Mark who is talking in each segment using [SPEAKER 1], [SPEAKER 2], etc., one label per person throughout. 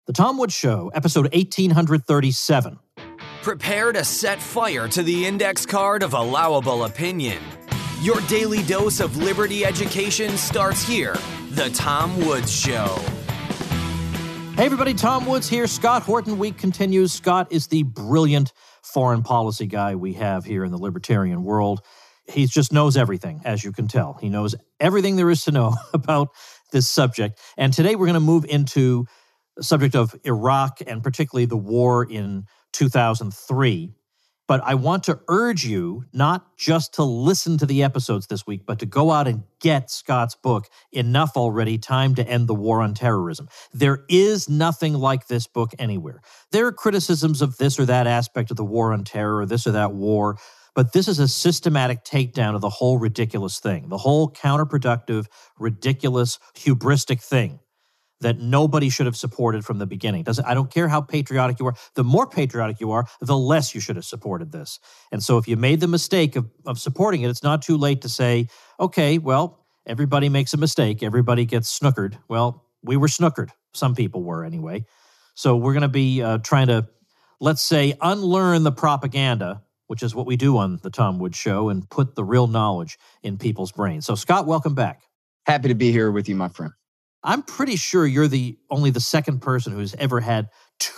[SPEAKER 1] The Tom Woods Show, episode 1837.
[SPEAKER 2] Prepare to set fire to the index card of allowable opinion. Your daily dose of liberty education starts here. The Tom Woods Show.
[SPEAKER 1] Hey everybody, Tom Woods here. Scott Horton Week continues. Scott is the brilliant foreign policy guy we have here in the libertarian world. He just knows everything, as you can tell. He knows everything there is to know about this subject. And today we're going to move into the subject of Iraq and particularly the war in 2003. But I want to urge you not just to listen to the episodes this week, but to go out and get Scott's book, Enough Already, Time to End the War on Terrorism. There is nothing like this book anywhere. There are criticisms of this or that aspect of the war on terror, or this or that war, but this is a systematic takedown of the whole ridiculous thing, the whole counterproductive, ridiculous, hubristic thing that nobody should have supported from the beginning. I don't care how patriotic you are. The more patriotic you are, the less you should have supported this. And so if you made the mistake of supporting it, it's not too late to say, okay, well, everybody makes a mistake. Everybody gets snookered. Well, we were snookered. Some people were anyway. So we're going to be trying to, let's say, unlearn the propaganda, which is what we do on the Tom Woods Show, and put the real knowledge in people's brains. So Scott, welcome back.
[SPEAKER 3] Happy to be here with you, my friend.
[SPEAKER 1] I'm pretty sure you're only the second person who's ever had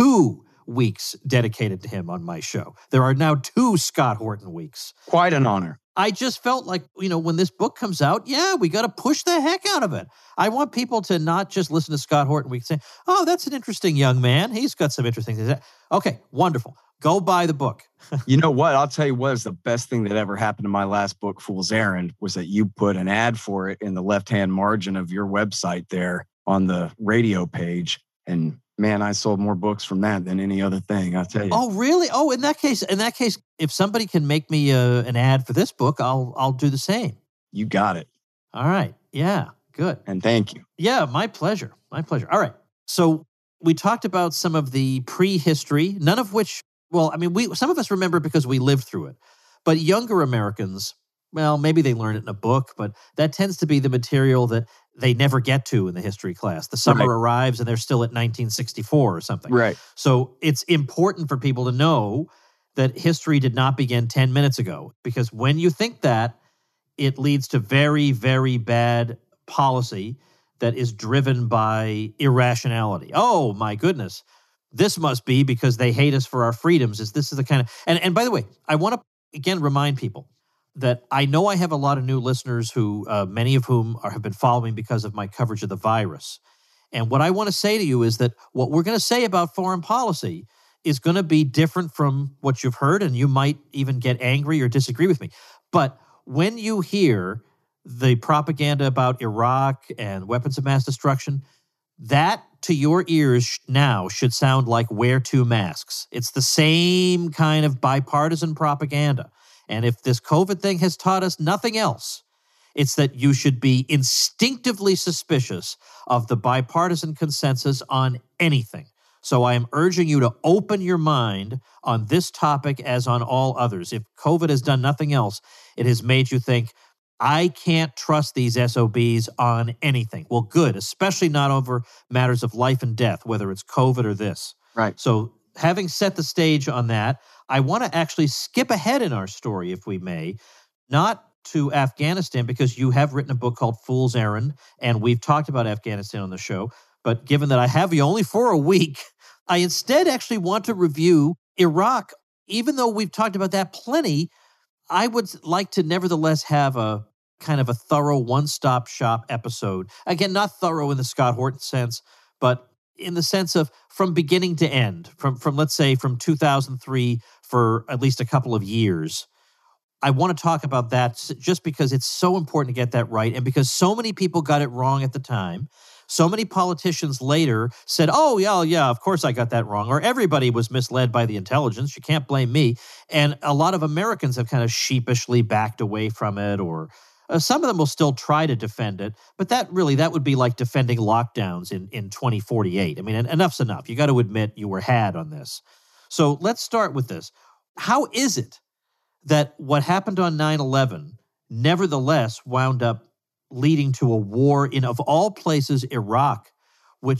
[SPEAKER 1] 2 weeks dedicated to him on my show. There are now 2 Scott Horton weeks.
[SPEAKER 3] Quite an honor.
[SPEAKER 1] I just felt like, when this book comes out, we got to push the heck out of it. I want people to not just listen to Scott Horton Week and say, oh, that's an interesting young man. He's got some interesting things. Okay, wonderful. Go buy the book.
[SPEAKER 3] You know what? I'll tell you what is the best thing that ever happened to my last book, Fool's Errand, was that you put an ad for it in the left-hand margin of your website there on the radio page. And man, I sold more books from that than any other thing, I'll tell you.
[SPEAKER 1] Oh, really? Oh, in that case, if somebody can make me an ad for this book, I'll do the same.
[SPEAKER 3] You got it.
[SPEAKER 1] All right. Yeah, good.
[SPEAKER 3] And thank you.
[SPEAKER 1] Yeah, my pleasure. My pleasure. All right. So we talked about some of the prehistory, none of which, some of us remember because we lived through it. But younger Americans, well, maybe they learned it in a book, but that tends to be the material that they never get to in the history class. The summer arrives and they're still at 1964 or something.
[SPEAKER 3] Right.
[SPEAKER 1] So it's important for people to know that history did not begin 10 minutes ago, because when you think that, it leads to very, very bad policy that is driven by irrationality. Oh, my goodness. This must be because they hate us for our freedoms. This is the kind of... And by the way, I want to, again, remind people that I know I have a lot of new listeners who, many of whom have been following because of my coverage of the virus. And what I want to say to you is that what we're going to say about foreign policy is going to be different from what you've heard, and you might even get angry or disagree with me. But when you hear the propaganda about Iraq and weapons of mass destruction, that to your ears now should sound like wear 2 masks. It's the same kind of bipartisan propaganda. And if this COVID thing has taught us nothing else, it's that you should be instinctively suspicious of the bipartisan consensus on anything. So I am urging you to open your mind on this topic as on all others. If COVID has done nothing else, it has made you think, I can't trust these SOBs on anything. Well, good, especially not over matters of life and death, whether it's COVID or this.
[SPEAKER 3] Right.
[SPEAKER 1] So having set the stage on that, I want to actually skip ahead in our story, if we may, not to Afghanistan, because you have written a book called Fool's Errand, and we've talked about Afghanistan on the show. But given that I have you only for a week, I instead actually want to review Iraq. Even though we've talked about that plenty, I would like to nevertheless have a kind of a thorough one-stop shop episode. Again, not thorough in the Scott Horton sense, but in the sense of from beginning to end, from let's say from 2003 for at least a couple of years. I want to talk about that just because it's so important to get that right, and because so many people got it wrong at the time. So many politicians later said, oh, yeah, of course I got that wrong, or everybody was misled by the intelligence. You can't blame me. And a lot of Americans have kind of sheepishly backed away from it, or some of them will still try to defend it. But that would be like defending lockdowns in 2048. I mean, enough's enough. You got to admit you were had on this. So let's start with this. How is it that what happened on 9/11 nevertheless wound up leading to a war in, of all places, Iraq, which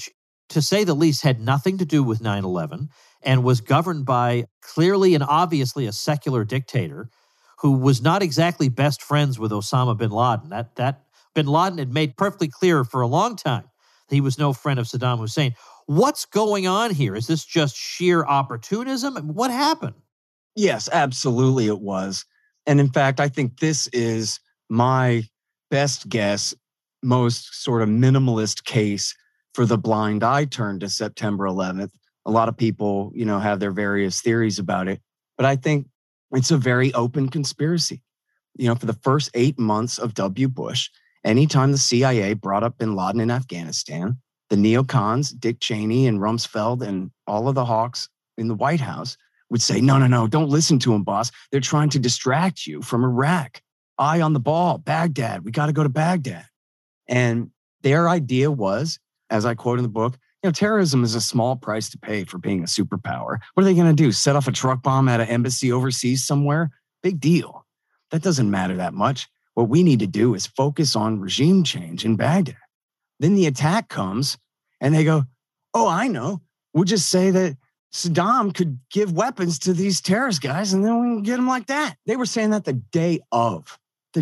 [SPEAKER 1] to say the least, had nothing to do with 9/11 and was governed by clearly and obviously a secular dictator who was not exactly best friends with Osama bin Laden. That bin Laden had made perfectly clear for a long time that he was no friend of Saddam Hussein. What's going on here? Is this just sheer opportunism? What happened?
[SPEAKER 3] Yes, absolutely it was. And in fact, I think this is my best guess, most sort of minimalist case for the blind eye turn to September 11th. A lot of people, have their various theories about it, but I think it's a very open conspiracy. For the first 8 months of W. Bush, anytime the CIA brought up bin Laden in Afghanistan, the neocons, Dick Cheney and Rumsfeld and all of the hawks in the White House would say, no, don't listen to them, boss. They're trying to distract you from Iraq. Eye on the ball, Baghdad. We got to go to Baghdad. And their idea was, as I quote in the book, terrorism is a small price to pay for being a superpower. What are they going to do? Set off a truck bomb at an embassy overseas somewhere? Big deal. That doesn't matter that much. What we need to do is focus on regime change in Baghdad. Then the attack comes and they go, oh, I know. We'll just say that Saddam could give weapons to these terrorist guys and then we can get them like that. They were saying that the day of,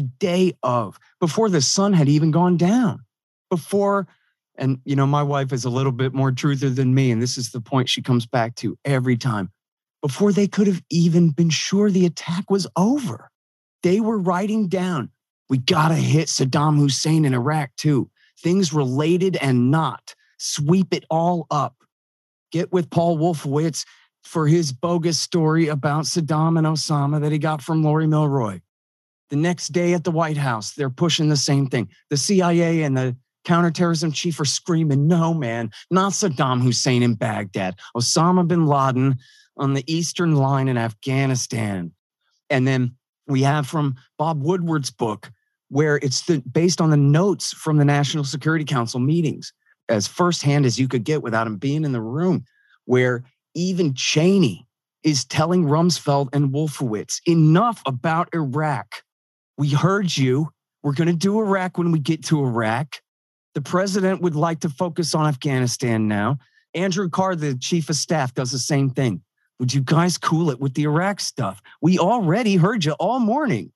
[SPEAKER 3] before the sun had even gone down, before. And, my wife is a little bit more truther than me. And this is the point she comes back to every time. Before they could have even been sure the attack was over, they were writing down, we got to hit Saddam Hussein in Iraq too. Things related and not. Sweep it all up. Get with Paul Wolfowitz for his bogus story about Saddam and Osama that he got from Lori Milroy. The next day at the White House, they're pushing the same thing. The CIA and the counterterrorism chief are screaming, no, man, not Saddam Hussein in Baghdad. Osama bin Laden on the eastern line in Afghanistan. And then we have from Bob Woodward's book, where it's based on the notes from the National Security Council meetings, as firsthand as you could get without him being in the room, where even Cheney is telling Rumsfeld and Wolfowitz, enough about Iraq. We heard you. We're going to do Iraq when we get to Iraq. The president would like to focus on Afghanistan now. Andrew Carr, the chief of staff, does the same thing. Would you guys cool it with the Iraq stuff? We already heard you all morning.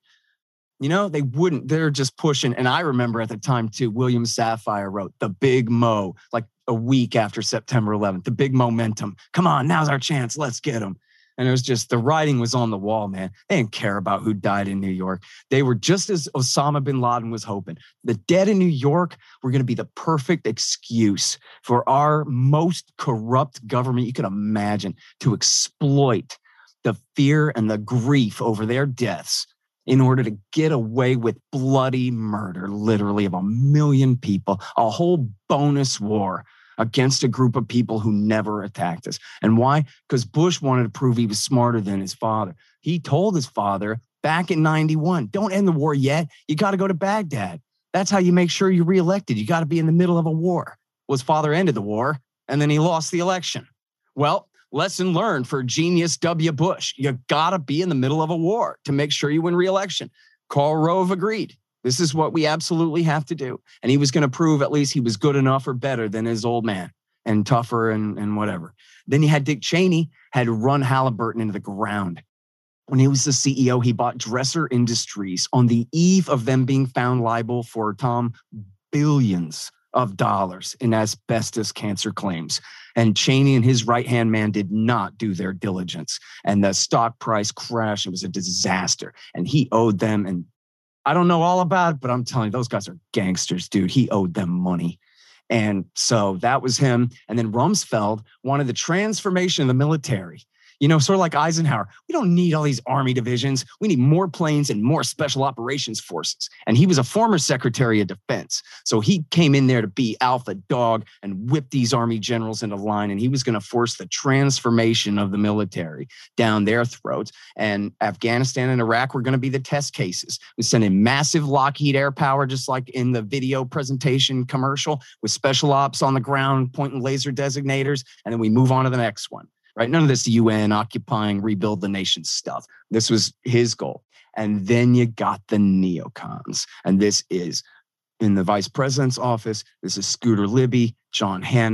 [SPEAKER 3] They wouldn't. They're just pushing. And I remember at the time, too, William Safire wrote The Big Mo, like a week after September 11th. The big momentum. Come on, now's our chance. Let's get them. And it was just, the writing was on the wall, man. They didn't care about who died in New York. They were just as Osama bin Laden was hoping. The dead in New York were going to be the perfect excuse for our most corrupt government you could imagine to exploit the fear and the grief over their deaths in order to get away with bloody murder, literally, of 1 million people, a whole bonus war against a group of people who never attacked us. And why? Because Bush wanted to prove he was smarter than his father. He told his father back in 91, don't end the war yet. You got to go to Baghdad. That's how you make sure you're reelected. You got to be in the middle of a war. Well, his father ended the war, and then he lost the election. Well, lesson learned for genius W. Bush. You got to be in the middle of a war to make sure you win re-election. Karl Rove agreed. This is what we absolutely have to do. And he was going to prove at least he was good enough or better than his old man and tougher and whatever. Then you had Dick Cheney had run Halliburton into the ground. When he was the CEO, he bought Dresser Industries on the eve of them being found liable for, Tom, billions of dollars in asbestos cancer claims. And Cheney and his right-hand man did not do their diligence. And the stock price crashed. It was a disaster. And he owed them, and I don't know all about it, but I'm telling you, those guys are gangsters, dude. He owed them money. And so that was him. And then Rumsfeld wanted the transformation of the military. Sort of like Eisenhower. We don't need all these army divisions. We need more planes and more special operations forces. And he was a former Secretary of Defense. So he came in there to be alpha dog and whip these army generals into line. And he was going to force the transformation of the military down their throats. And Afghanistan and Iraq were going to be the test cases. We sent in massive Lockheed air power, just like in the video presentation commercial, with special ops on the ground, pointing laser designators. And then we move on to the next one. Right? None of this UN occupying, rebuild the nation stuff. This was his goal. And then you got the neocons. And this is in the vice president's office. This is Scooter Libby, John Hanna,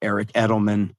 [SPEAKER 3] Eric Edelman,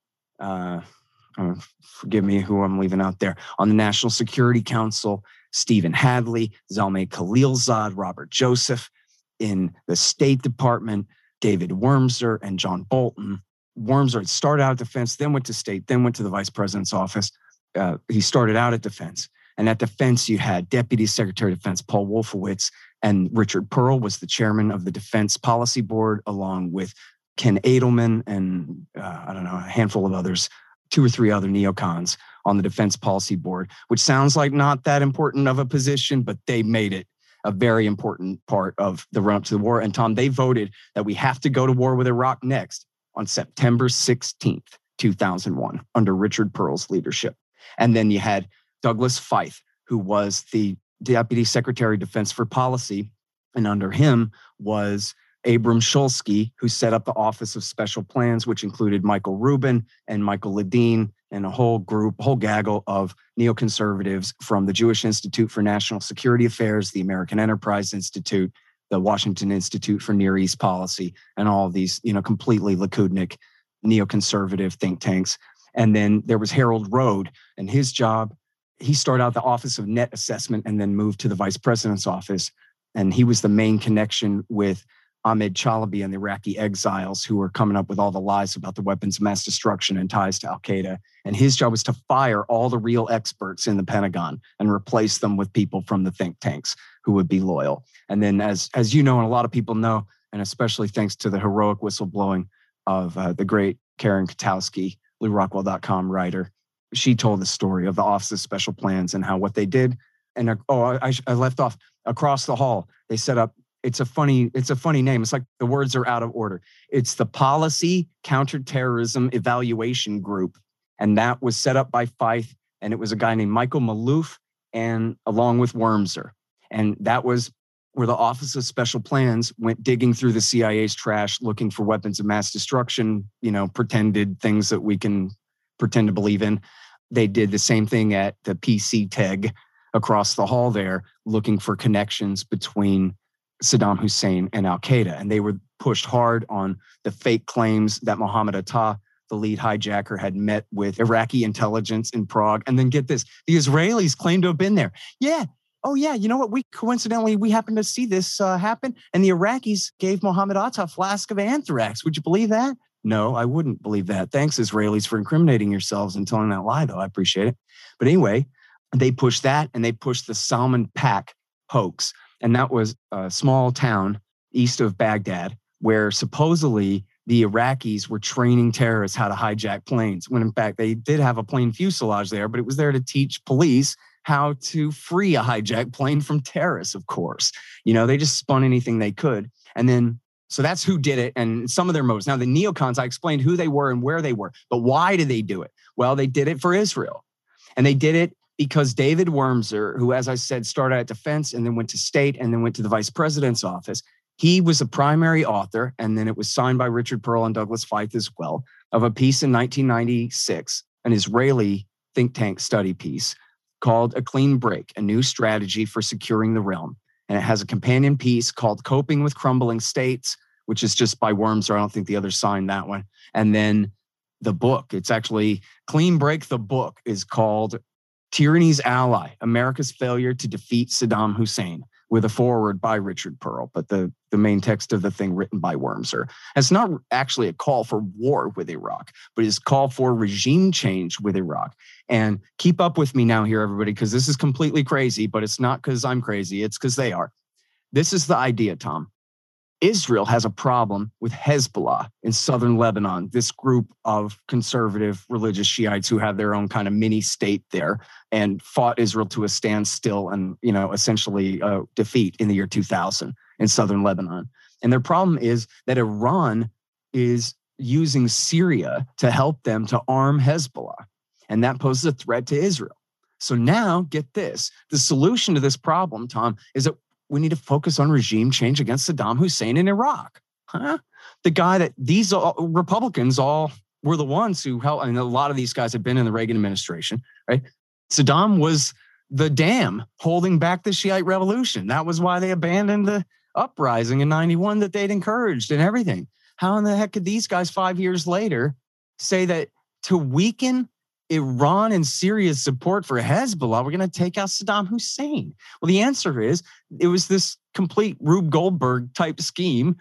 [SPEAKER 3] forgive me who I'm leaving out there, on the National Security Council, Stephen Hadley, Zalmay Khalilzad, Robert Joseph, in the State Department, David Wormser and John Bolton. Wormser had started out at defense, then went to state, then went to the vice president's office. He started out at defense. And at defense, you had Deputy Secretary of Defense Paul Wolfowitz, and Richard Pearl was the chairman of the Defense Policy Board, along with Ken Edelman and a handful of others, 2 or 3 other neocons on the Defense Policy Board, which sounds like not that important of a position, but they made it a very important part of the run-up to the war. And Tom, they voted that we have to go to war with Iraq next on September 16th, 2001, under Richard Pearl's leadership. And then you had Douglas Feith, who was the Deputy Secretary of Defense for Policy. And under him was Abram Shulsky, who set up the Office of Special Plans, which included Michael Rubin and Michael Ledeen and a whole gaggle of neoconservatives from the Jewish Institute for National Security Affairs, the American Enterprise Institute, the Washington Institute for Near East Policy, and all of these, completely Likudnik neoconservative think tanks. And then there was Harold Rode, and his job, he started out the Office of Net Assessment and then moved to the Vice President's office. And he was the main connection with Ahmed Chalabi and the Iraqi exiles who were coming up with all the lies about the weapons of mass destruction and ties to Al-Qaeda. And his job was to fire all the real experts in the Pentagon and replace them with people from the think tanks who would be loyal. And then as you know, and a lot of people know, and especially thanks to the heroic whistleblowing of the great Karen Katowski, LewRockwell.com writer, she told the story of the Office of Special Plans and how what they did. And I left off across the hall. They set up, it's a funny name. It's like the words are out of order. It's the Policy Counterterrorism Evaluation Group. And that was set up by Feith. And it was a guy named Michael Maloof, and along with Wormser. And that was where the Office of Special Plans went digging through the CIA's trash, looking for weapons of mass destruction, pretended things that we can pretend to believe in. They did the same thing at the PCTEG across the hall there, looking for connections between Saddam Hussein and Al-Qaeda. And they were pushed hard on the fake claims that Mohammed Atta, the lead hijacker, had met with Iraqi intelligence in Prague. And then get this, the Israelis claimed to have been there. Yeah. Oh, yeah. You know what? We happened to see this happen. And the Iraqis gave Mohammed Atta a flask of anthrax. Would you believe that? No, I wouldn't believe that. Thanks, Israelis, for incriminating yourselves and telling that lie, though. I appreciate it. But anyway, they pushed that, and they pushed the Salman Pak hoax. And that was a small town east of Baghdad where supposedly the Iraqis were training terrorists how to hijack planes, when in fact they did have a plane fuselage there, but it was there to teach police how to free a hijacked plane from terrorists, of course. They just spun anything they could. And then, so that's who did it and some of their motives. Now, the neocons, I explained who they were and where they were, but why did they do it? Well, they did it for Israel. And they did it because David Wormser, who, as I said, started at defense and then went to state and then went to the vice president's office, he was the primary author, and then it was signed by Richard Pearl and Douglas Feith as well, of a piece in 1996, an Israeli think tank study piece called A Clean Break, a New Strategy for Securing the Realm. And it has a companion piece called Coping with Crumbling States, which is just by Wormser. I don't think the others signed that one. And then the book, it's actually Clean Break. The book is called Tyranny's Ally, America's Failure to Defeat Saddam Hussein, with a foreword by Richard Pearl, but the main text of the thing written by Wormser. And it's not actually a call for war with Iraq, but it's a call for regime change with Iraq. And keep up with me now here, everybody, because this is completely crazy, but it's not because I'm crazy. It's because they are. This is the idea, Tom. Israel has a problem with Hezbollah in southern Lebanon, this group of conservative religious Shiites who have their own kind of mini state there and fought Israel to a standstill and, essentially defeat in the year 2000 in southern Lebanon. And their problem is that Iran is using Syria to help them to arm Hezbollah. And that poses a threat to Israel. So now, get this. The solution to this problem, Tom, is that we need to focus on regime change against Saddam Hussein in Iraq. The guy that these Republicans all were the ones who helped, and a lot of these guys have been in the Reagan administration, right? Saddam was the dam holding back the Shiite revolution. That was why they abandoned the uprising in 91 that they'd encouraged and everything. How in the heck could these guys 5 years later say that to weaken Iran and Syria's support for Hezbollah, we're going to take out Saddam Hussein? Well, the answer is it was this complete Rube Goldberg type scheme,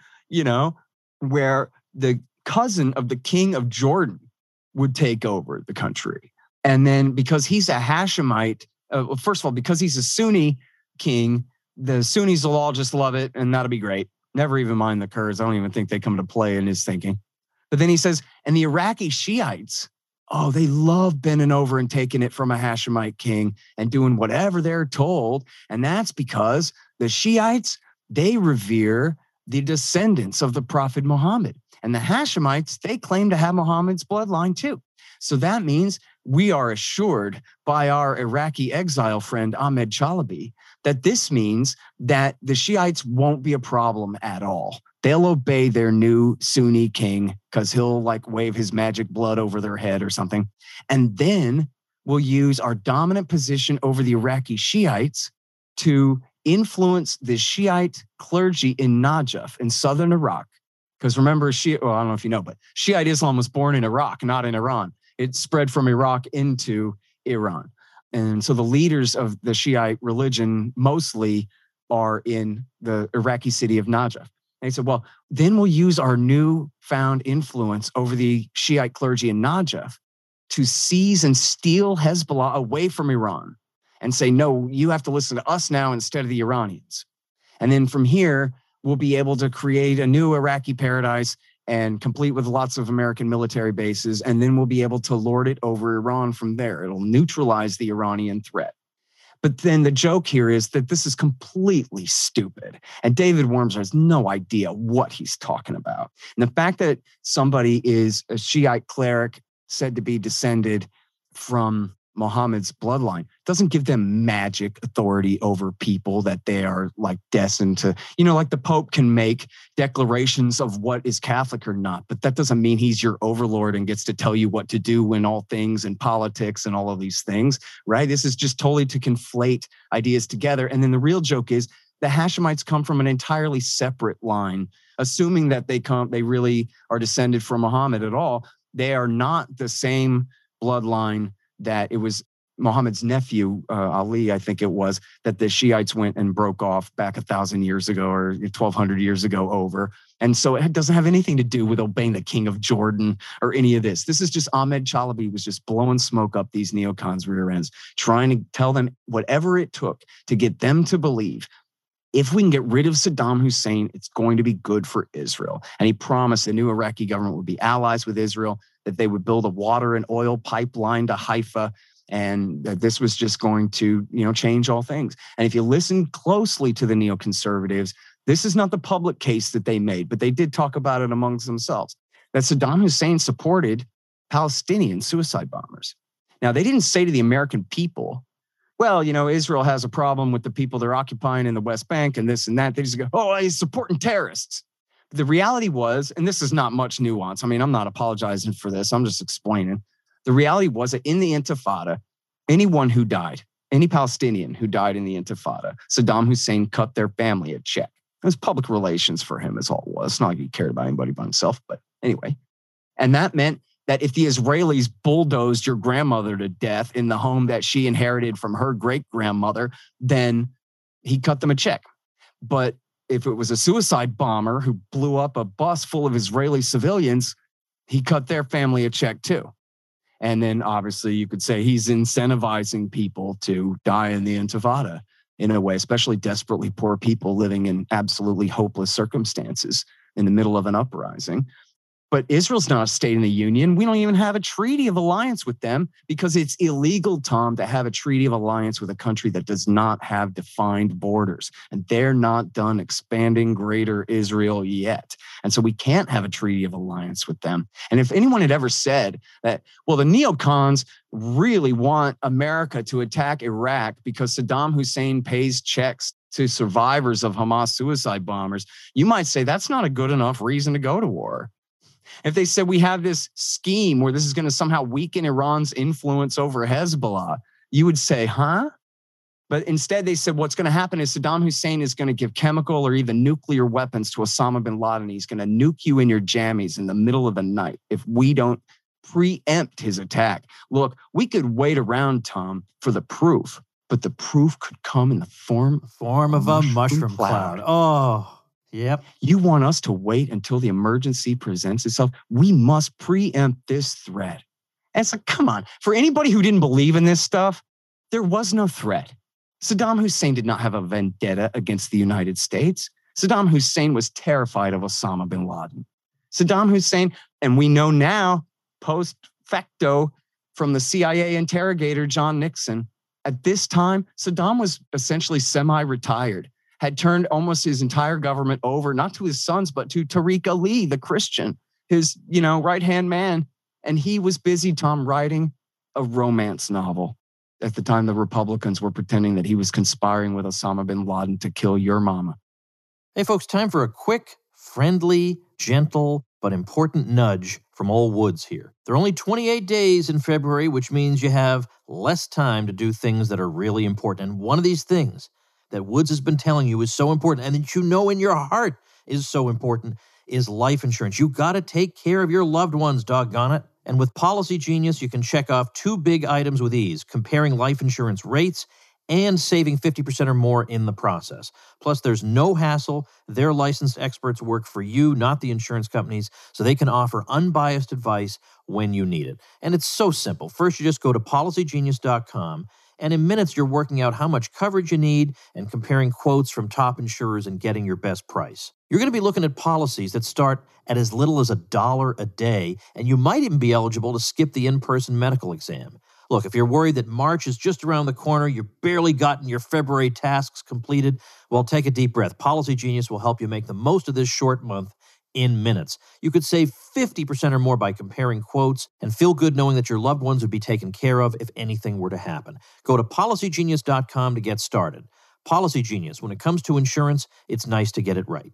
[SPEAKER 3] where the cousin of the king of Jordan would take over the country. And then because he's a Hashemite, first of all, because he's a Sunni king, the Sunnis will all just love it, and that'll be great. Never even mind the Kurds. I don't even think they come to play in his thinking. But then he says, and the Iraqi Shiites, they love bending over and taking it from a Hashemite king and doing whatever they're told. And that's because the Shiites, they revere the descendants of the Prophet Muhammad. And the Hashemites, they claim to have Muhammad's bloodline too. So that means we are assured by our Iraqi exile friend Ahmed Chalabi that this means that the Shiites won't be a problem at all. They'll obey their new Sunni king because he'll wave his magic blood over their head or something. And then we'll use our dominant position over the Iraqi Shiites to influence the Shiite clergy in Najaf in southern Iraq. Because remember, I don't know if you know, but Shiite Islam was born in Iraq, not in Iran. It spread from Iraq into Iran. And so the leaders of the Shiite religion mostly are in the Iraqi city of Najaf. And he said, well, then we'll use our newfound influence over the Shiite clergy in Najaf to seize and steal Hezbollah away from Iran and say, no, you have to listen to us now instead of the Iranians. And then from here, we'll be able to create a new Iraqi paradise and complete with lots of American military bases. And then we'll be able to lord it over Iran from there. It'll neutralize the Iranian threat. But then the joke here is that this is completely stupid. And David Wormser has no idea what he's talking about. And the fact that somebody is a Shiite cleric said to be descended from Muhammad's bloodline doesn't give them magic authority over people that they are destined to, the Pope can make declarations of what is Catholic or not, but that doesn't mean he's your overlord and gets to tell you what to do in all things and politics and all of these things, right? This is just totally to conflate ideas together. And then the real joke is the Hashemites come from an entirely separate line, assuming that they really are descended from Muhammad at all. They are not the same bloodline that it was Muhammad's nephew, Ali, I think it was, that the Shiites went and broke off back 1,000 years ago or 1,200 years ago over. And so it doesn't have anything to do with obeying the king of Jordan or any of this. This is just Ahmed Chalabi was just blowing smoke up these neocons' rear ends, trying to tell them whatever it took to get them to believe if we can get rid of Saddam Hussein, it's going to be good for Israel. And he promised the new Iraqi government would be allies with Israel, that they would build a water and oil pipeline to Haifa, and that this was just going to, change all things. And if you listen closely to the neoconservatives, this is not the public case that they made, but they did talk about it amongst themselves, that Saddam Hussein supported Palestinian suicide bombers. Now, they didn't say to the American people, well, Israel has a problem with the people they're occupying in the West Bank and this and that. They just go, oh, he's supporting terrorists. The reality was, and this is not much nuance. I mean, I'm not apologizing for this. I'm just explaining. The reality was that in the Intifada, anyone who died, any Palestinian who died in the Intifada, Saddam Hussein cut their family a check. It was public relations for him is all it was. It's not like he cared about anybody but himself, but anyway. And that meant that if the Israelis bulldozed your grandmother to death in the home that she inherited from her great-grandmother, then he cut them a check. But if it was a suicide bomber who blew up a bus full of Israeli civilians, he cut their family a check too. And then obviously you could say he's incentivizing people to die in the Intifada in a way, especially desperately poor people living in absolutely hopeless circumstances in the middle of an uprising. But Israel's not a state in the Union. We don't even have a treaty of alliance with them because it's illegal, Tom, to have a treaty of alliance with a country that does not have defined borders. And they're not done expanding greater Israel yet. And so we can't have a treaty of alliance with them. And if anyone had ever said that, well, the neocons really want America to attack Iraq because Saddam Hussein pays checks to survivors of Hamas suicide bombers, you might say that's not a good enough reason to go to war. If they said we have this scheme where this is going to somehow weaken Iran's influence over Hezbollah, you would say, huh? But instead they said what's going to happen is Saddam Hussein is going to give chemical or even nuclear weapons to Osama bin Laden. He's going to nuke you in your jammies in the middle of the night if we don't preempt his attack. Look, we could wait around, Tom, for the proof, but the proof could come in the form
[SPEAKER 1] of a mushroom cloud. Oh, yep.
[SPEAKER 3] You want us to wait until the emergency presents itself? We must preempt this threat. And it's like, come on. For anybody who didn't believe in this stuff, there was no threat. Saddam Hussein did not have a vendetta against the United States. Saddam Hussein was terrified of Osama bin Laden. Saddam Hussein, and we know now, post facto, from the CIA interrogator, John Nixon, at this time, Saddam was essentially semi-retired, had turned almost his entire government over, not to his sons, but to Tariq Ali, the Christian, his, right-hand man. And he was busy, Tom, writing a romance novel. At the time, the Republicans were pretending that he was conspiring with Osama bin Laden to kill your mama.
[SPEAKER 1] Hey, folks, time for a quick, friendly, gentle, but important nudge from Old Woods here. There are only 28 days in February, which means you have less time to do things that are really important. And one of these things that Woods has been telling you is so important, and that you know in your heart is so important, is life insurance. You got to take care of your loved ones, doggone it. And with Policy Genius, you can check off 2 big items with ease: comparing life insurance rates and saving 50% or more in the process. Plus, there's no hassle. Their licensed experts work for you, not the insurance companies, so they can offer unbiased advice when you need it. And it's so simple. First, you just go to PolicyGenius.com, and in minutes, you're working out how much coverage you need and comparing quotes from top insurers and getting your best price. You're going to be looking at policies that start at as little as $1 a day, and you might even be eligible to skip the in-person medical exam. Look, if you're worried that March is just around the corner, you've barely gotten your February tasks completed, well, take a deep breath. Policy Genius will help you make the most of this short month in minutes. You could save 50% or more by comparing quotes and feel good knowing that your loved ones would be taken care of if anything were to happen. Go to PolicyGenius.com to get started. Policy Genius. When it comes to insurance, it's nice to get it right.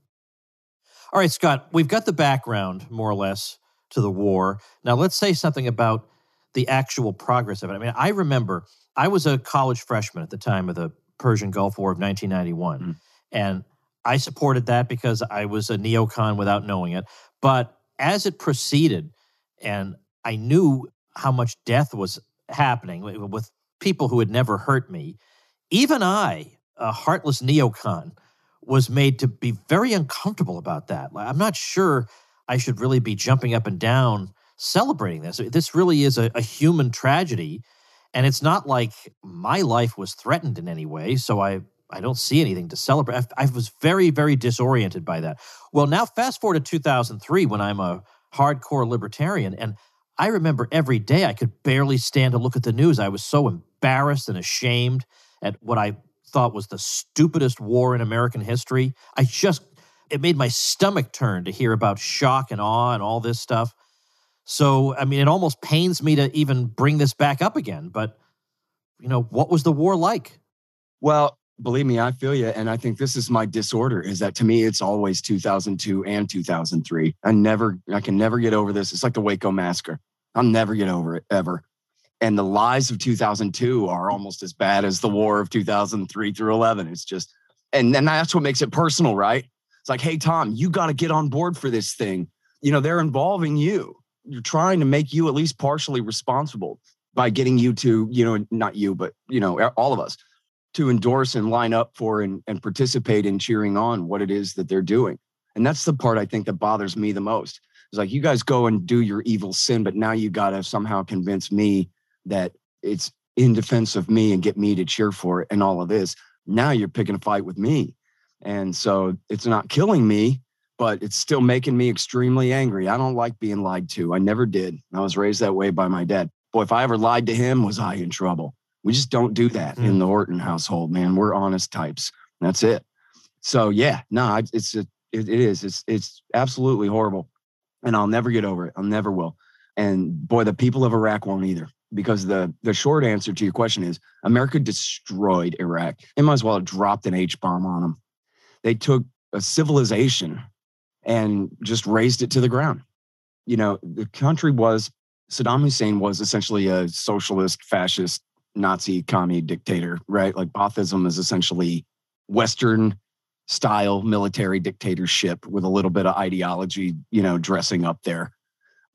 [SPEAKER 1] All right, Scott, we've got the background, more or less, to the war. Now, let's say something about the actual progress of it. I mean, I remember I was a college freshman at the time of the Persian Gulf War of 1991, and I supported that because I was a neocon without knowing it. But as it proceeded, and I knew how much death was happening with people who had never hurt me, even I, a heartless neocon, was made to be very uncomfortable about that. I'm not sure I should really be jumping up and down celebrating this. This really is a human tragedy, and it's not like my life was threatened in any way, so I don't see anything to celebrate. I was very, very disoriented by that. Well, now fast forward to 2003 when I'm a hardcore libertarian, and I remember every day I could barely stand to look at the news. I was so embarrassed and ashamed at what I thought was the stupidest war in American history. It made my stomach turn to hear about shock and awe and all this stuff. So, I mean, it almost pains me to even bring this back up again. But, what was the war like?
[SPEAKER 3] Well, believe me, I feel you. And I think this is my disorder, is that to me, it's always 2002 and 2003. I can never get over this. It's like the Waco massacre. I'll never get over it, ever. And the lies of 2002 are almost as bad as the war of 2003 through 11. It's just, and that's what makes it personal, right? It's like, hey, Tom, you got to get on board for this thing. They're involving you. You're trying to make you at least partially responsible by getting you to, not you, but, all of us, to endorse and line up for and participate in cheering on what it is that they're doing. And that's the part I think that bothers me the most. It's like, you guys go and do your evil sin, but now you got to somehow convince me that it's in defense of me and get me to cheer for it and all of this. Now you're picking a fight with me. And so it's not killing me, but it's still making me extremely angry. I don't like being lied to. I never did. I was raised that way by my dad. Boy, if I ever lied to him, was I in trouble? We just don't do that in the Horton household, man. We're honest types. That's it. So yeah, no, it is. It's absolutely horrible. And I'll never get over it. I'll never will. And boy, the people of Iraq won't either. Because the short answer to your question is America destroyed Iraq. They might as well have dropped an H-bomb on them. They took a civilization and just razed it to the ground. The country Saddam Hussein was essentially a socialist, fascist, Nazi, commie dictator, right? Like Baathism is essentially Western style military dictatorship with a little bit of ideology, dressing up there.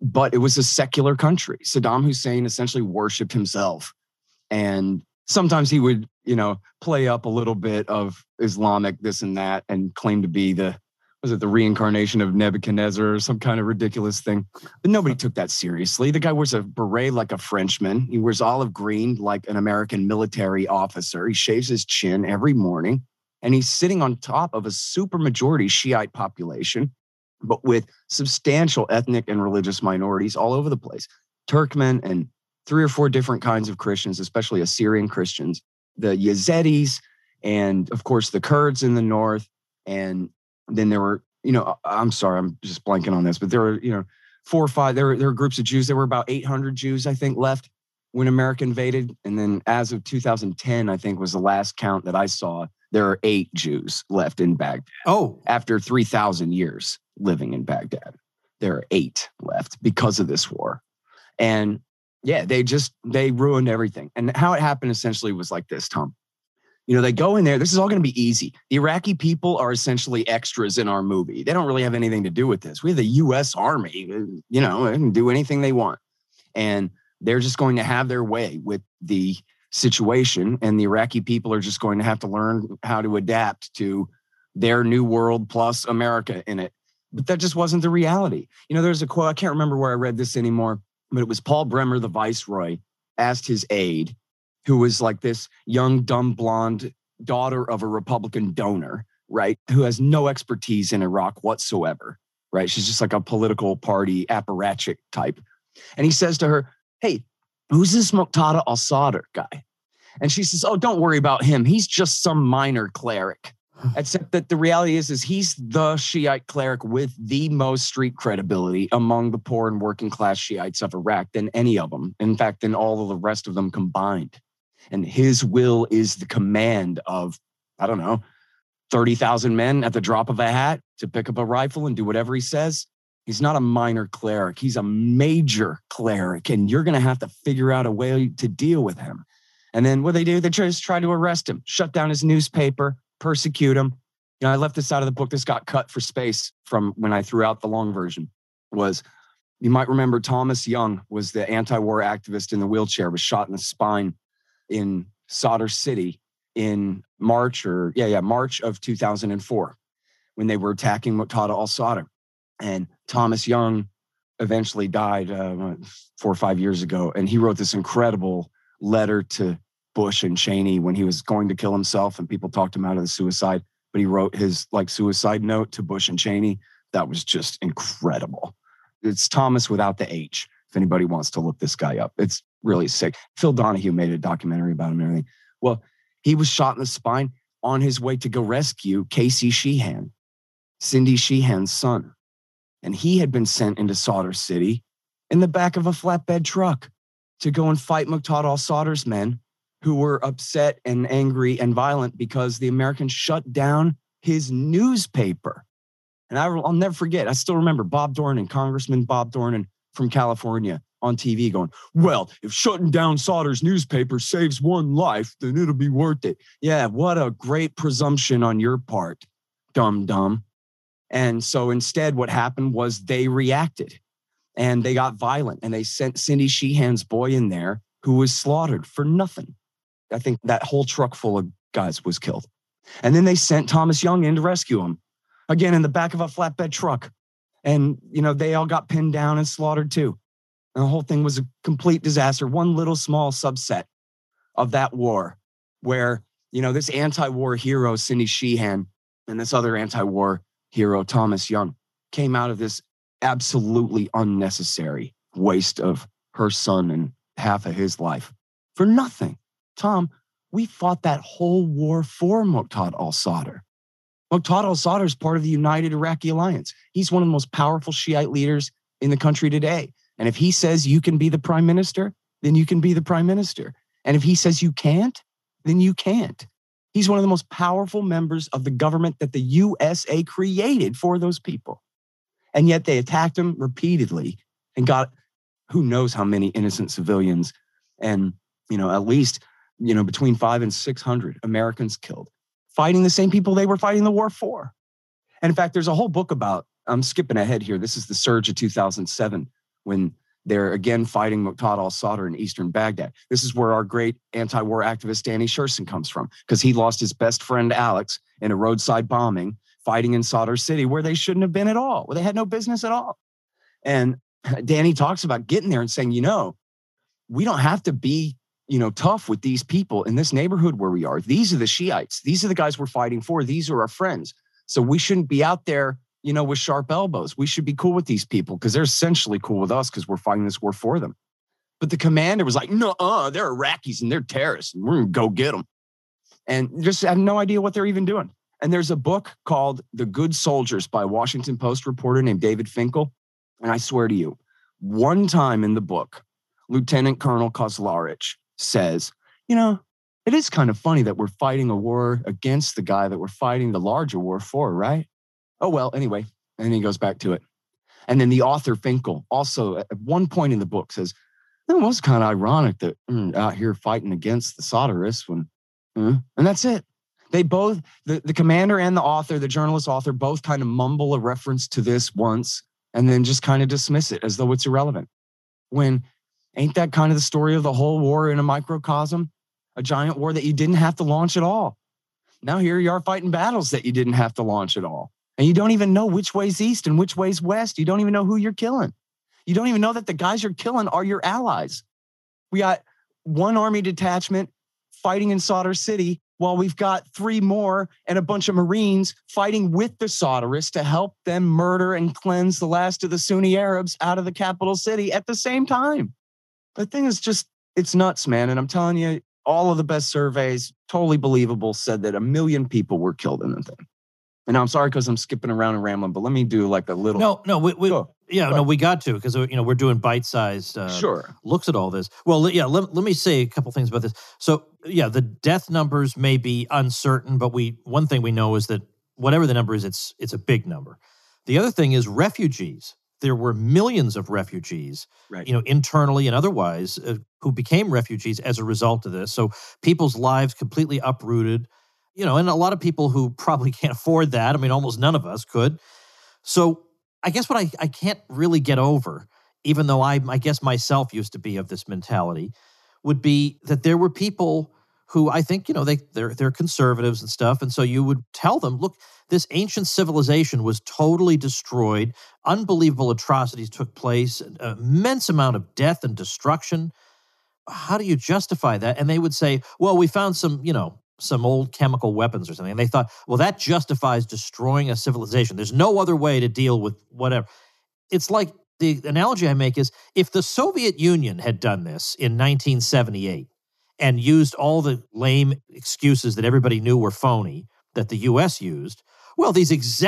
[SPEAKER 3] but it was a secular country. Saddam Hussein essentially worshipped himself. And sometimes he would, play up a little bit of Islamic this and that and claim to be the reincarnation of Nebuchadnezzar or some kind of ridiculous thing. But nobody took that seriously. The guy wears a beret like a Frenchman. He wears olive green like an American military officer. He shaves his chin every morning. And he's sitting on top of a supermajority Shiite population, but with substantial ethnic and religious minorities all over the place. Turkmen and 3 or 4 different kinds of Christians, especially Assyrian Christians, the Yazidis, and of course the Kurds in the north. And then there were, I'm sorry, I'm just blanking on this, but there were, 4 or 5, there were groups of Jews. There were about 800 Jews, I think, left when America invaded. And then as of 2010, I think was the last count that I saw, there are 8 Jews left in Baghdad.
[SPEAKER 1] Oh.
[SPEAKER 3] After 3,000 years living in Baghdad, there are 8 left because of this war. And yeah, they ruined everything. And how it happened essentially was like this, Tom. They go in there. This is all going to be easy. The Iraqi people are essentially extras in our movie. They don't really have anything to do with this. We have the U.S. Army, they can do anything they want. And they're just going to have their way with the situation. And the Iraqi people are just going to have to learn how to adapt to their new world plus America in it. But that just wasn't the reality. There's a quote, I can't remember where I read this anymore, but it was Paul Bremer, the viceroy, asked his aide, who was like this young, dumb, blonde daughter of a Republican donor, right? Who has no expertise in Iraq whatsoever, right? She's just like a political party apparatchik type. And he says to her, hey, who's this Muqtada al-Sadr guy? And she says, oh, don't worry about him. He's just some minor cleric. Except that the reality is he's the Shiite cleric with the most street credibility among the poor and working class Shiites of Iraq than any of them. In fact, than all of the rest of them combined. And his will is the command of, 30,000 men at the drop of a hat to pick up a rifle and do whatever he says. He's not a minor cleric. He's a major cleric. And you're going to have to figure out a way to deal with him. And then what they do, they just try to arrest him, shut down his newspaper, persecute him. I left this out of the book. This got cut for space from when I threw out the long version. You might remember Thomas Young was the anti-war activist in the wheelchair, was shot in the spine in Sadr City in March of 2004 when they were attacking Muqtada al-Sadr. And Thomas Young eventually died 4 or 5 years ago. And he wrote this incredible letter to Bush and Cheney when he was going to kill himself and people talked him out of the suicide. But he wrote his suicide note to Bush and Cheney. That was just incredible. It's Thomas without the H. If anybody wants to look this guy up, it's really sick. Phil Donahue made a documentary about him and everything. Well, he was shot in the spine on his way to go rescue Casey Sheehan, Cindy Sheehan's son. And he had been sent into Sadr City in the back of a flatbed truck to go and fight Muqtada al-Sadr's men who were upset and angry and violent because the Americans shut down his newspaper. And I'll never forget, I still remember Bob Dornan, Congressman Bob Dornan from California on TV going, well, if shutting down Sadr's newspaper saves one life, then it'll be worth it. Yeah, what a great presumption on your part, dumb. And so instead what happened was they reacted and they got violent and they sent Cindy Sheehan's boy in there who was slaughtered for nothing. I think that whole truck full of guys was killed. And then they sent Thomas Young in to rescue him, again, in the back of a flatbed truck. And, they all got pinned down and slaughtered too. And the whole thing was a complete disaster. One little small subset of that war where, this anti-war hero, Cindy Sheehan, and this other anti-war hero, Thomas Young, came out of this absolutely unnecessary waste of her son and half of his life for nothing. Tom, we fought that whole war for Muqtada al-Sadr. Muqtada al-Sadr is part of the United Iraqi Alliance. He's one of the most powerful Shiite leaders in the country today. And if he says you can be the prime minister, then you can be the prime minister. And if he says you can't, then you can't. He's one of the most powerful members of the government that the USA created for those people. And yet they attacked him repeatedly and got who knows how many innocent civilians and, at least, between 500 and 600 Americans killed, fighting the same people they were fighting the war for. And in fact, there's a whole book about, I'm skipping ahead here. This is The Surge of 2007, when they're again fighting Muqtada al-Sadr in eastern Baghdad. This is where our great anti-war activist Danny Sherson comes from, because he lost his best friend Alex in a roadside bombing fighting in Sadr City where they shouldn't have been at all, where they had no business at all. And Danny talks about getting there and saying, we don't have to be, tough with these people in this neighborhood where we are. These are the Shiites. These are the guys we're fighting for. These are our friends. So we shouldn't be out there, with sharp elbows. We should be cool with these people because they're essentially cool with us because we're fighting this war for them. But the commander was like, no, they're Iraqis and they're terrorists and we're going to go get them. And just have no idea what they're even doing. And there's a book called The Good Soldiers by a Washington Post reporter named David Finkel. And I swear to you, one time in the book, Lieutenant Colonel Kozlarich says, it is kind of funny that we're fighting a war against the guy that we're fighting the larger war for, right? Oh, well, anyway. And he goes back to it. And then the author Finkel also at one point in the book says, it was kind of ironic that out here fighting against the Sadrists and that's it. They both, the commander and the author, the journalist author, both kind of mumble a reference to this once and then just kind of dismiss it as though it's irrelevant. When ain't that kind of the story of the whole war in a microcosm? A giant war that you didn't have to launch at all. Now here you are fighting battles that you didn't have to launch at all. And you don't even know which way's east and which way's west. You don't even know who you're killing. You don't even know that the guys you're killing are your allies. We got one army detachment fighting in Sadr City while we've got 3 more and a bunch of Marines fighting with the Sadrists to help them murder and cleanse the last of the Sunni Arabs out of the capital city at the same time. The thing is just, it's nuts, man. And I'm telling you, all of the best surveys, totally believable, said that 1 million people were killed in the thing. And I'm sorry because I'm skipping around and rambling, but let me do like a little.
[SPEAKER 1] We got to, because we're doing bite-sized looks at all this. Well, let me say a couple things about this. So, the death numbers may be uncertain, but one thing we know is that whatever the number is, it's a big number. The other thing is refugees. There were millions of refugees,
[SPEAKER 3] right,
[SPEAKER 1] internally and otherwise, who became refugees as a result of this. So people's lives completely uprooted. And a lot of people who probably can't afford that. I mean, almost none of us could. So I guess what I can't really get over, even though I guess myself used to be of this mentality, would be that there were people who I think, they're conservatives and stuff. And so you would tell them, look, this ancient civilization was totally destroyed. Unbelievable atrocities took place, an immense amount of death and destruction. How do you justify that? And they would say, well, we found some old chemical weapons or something. And they thought, well, that justifies destroying a civilization. There's no other way to deal with whatever. It's like the analogy I make is if the Soviet Union had done this in 1978 and used all the lame excuses that everybody knew were phony that the U.S. used, well, these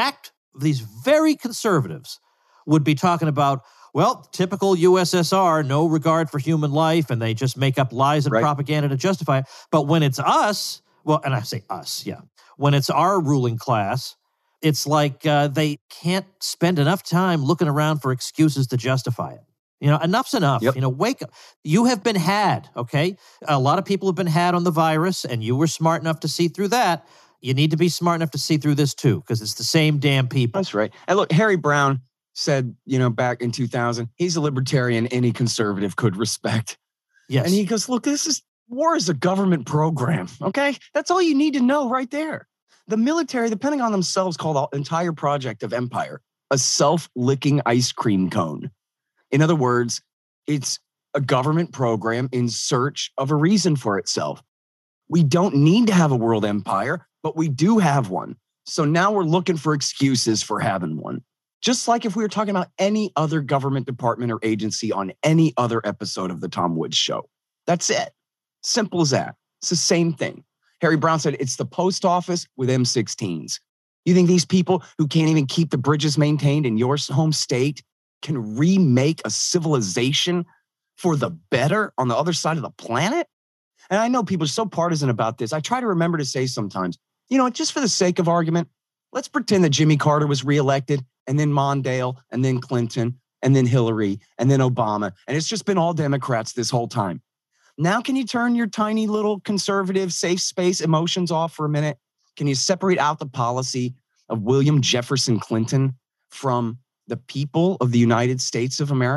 [SPEAKER 1] very conservatives would be talking about, well, typical USSR, no regard for human life, and they just make up lies and propaganda to justify it. But when it's us, well, and I say us, when it's our ruling class, it's like they can't spend enough time looking around for excuses to justify it. Enough's enough.
[SPEAKER 3] Yep.
[SPEAKER 1] Wake up. You have been had, okay? A lot of people have been had on the virus, and you were smart enough to see through that. You need to be smart enough to see through this too, because it's the same damn people.
[SPEAKER 3] That's right. And look, Harry Brown said, back in 2000, he's a libertarian any conservative could respect.
[SPEAKER 1] Yes.
[SPEAKER 3] And he goes, look, war is a government program, okay? That's all you need to know right there. The military, the Pentagon themselves called the entire project of empire a self-licking ice cream cone. In other words, it's a government program in search of a reason for itself. We don't need to have a world empire, but we do have one. So now we're looking for excuses for having one. Just like if we were talking about any other government department or agency on any other episode of the Tom Woods Show. That's it. Simple as that. It's the same thing. Harry Brown said it's the post office with M16s. You think these people who can't even keep the bridges maintained in your home state can remake a civilization for the better on the other side of the planet? And I know people are so partisan about this. I try to remember to say sometimes, just for the sake of argument, let's pretend that Jimmy Carter was reelected and then Mondale and then Clinton and then Hillary and then Obama. And it's just been all Democrats this whole time. Now, can you turn your tiny little conservative safe space emotions off for a minute? Can you separate out the policy of William Jefferson Clinton from the people of the United States of America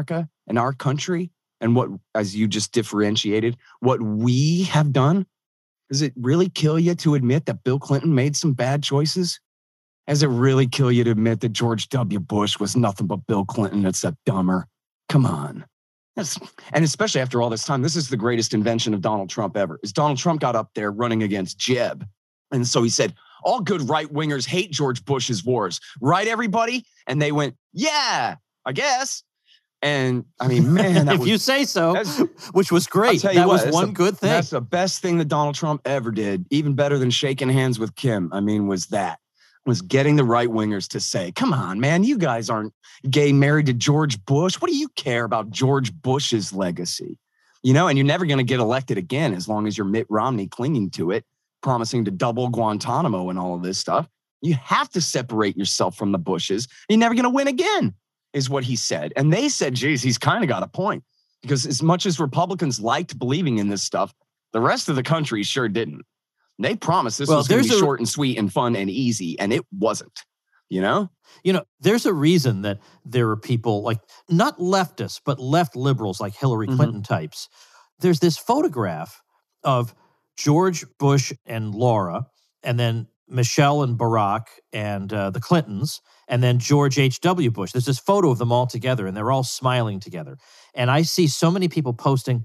[SPEAKER 3] and our country and what, as you just differentiated, what we have done? Does it really kill you to admit that Bill Clinton made some bad choices? Does it really kill you to admit that George W. Bush was nothing but Bill Clinton except dumber? Come on. And especially after all this time, this is the greatest invention of Donald Trump ever, is Donald Trump got up there running against Jeb. And so he said, all good right-wingers hate George Bush's wars. Right, everybody? And they went, yeah, I guess. And I mean, man,
[SPEAKER 1] if you say so, which was great. That was one good thing.
[SPEAKER 3] That's the best thing that Donald Trump ever did, even better than shaking hands with Kim. I mean, was getting the right wingers to say, come on, man, you guys aren't gay married to George Bush. What do you care about George Bush's legacy? You know, and you're never going to get elected again as long as you're Mitt Romney clinging to it, promising to double Guantanamo and all of this stuff. You have to separate yourself from the Bushes. You're never going to win again, is what he said. And they said, geez, he's kind of got a point, because as much as Republicans liked believing in this stuff, the rest of the country sure didn't. They promised this was going to be short and sweet and fun and easy, and it wasn't, you know?
[SPEAKER 1] You know, there's a reason that there are people like, not leftists, but left liberals like Hillary Clinton types. There's this photograph of George Bush and Laura, and then Michelle and Barack and the Clintons, and then George H.W. Bush. There's this photo of them all together, and they're all smiling together. And I see so many people posting,